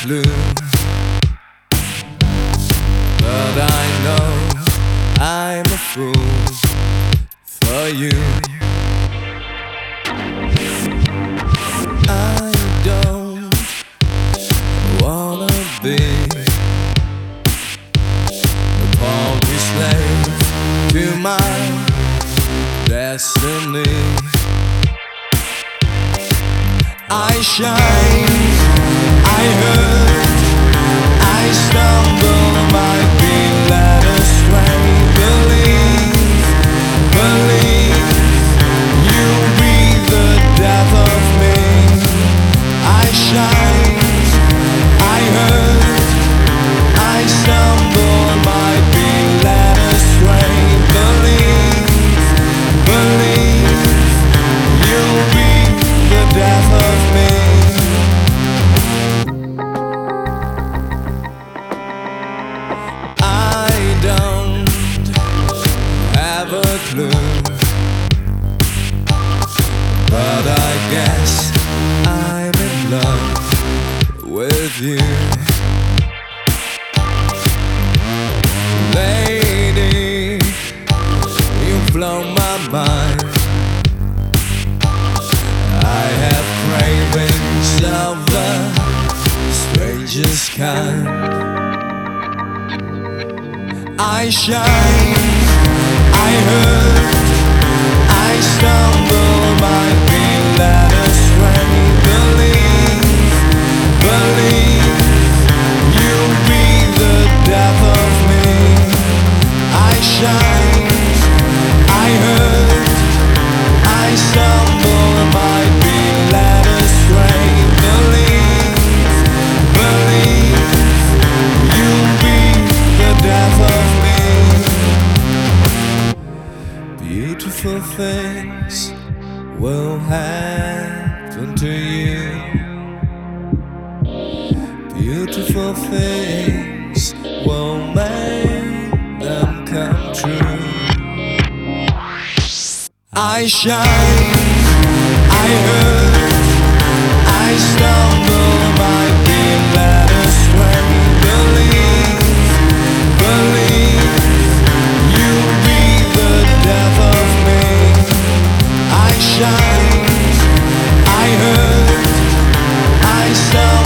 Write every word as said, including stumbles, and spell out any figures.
clue, but I know I'm a fool for you. I don't wanna be a paltry slave to my destiny. I shine, I hurt, I stumble, might be led astray. Believe, believe, you'll be the death of me. I shine, I hurt, I stumble, might be led astray. Believe, believe, you'll be the death of me. I don't have a clue, but I guess I'm in love with you. Lady, you blow my mind. I have cravings of the strangest kind. I shine, I hurt, I stumble, might be led astray. Believe, believe, you'll be the death of me. I shine, I hurt, I stumble, might be led astray. Believe, believe, you'll be the death of me. Beautiful things will happen to you. Beautiful things will make them come true. I shine, I hurt, I stumble, might be led astray. Believe, believe, you'll be the death of me. I shine, I hurt, I stumble.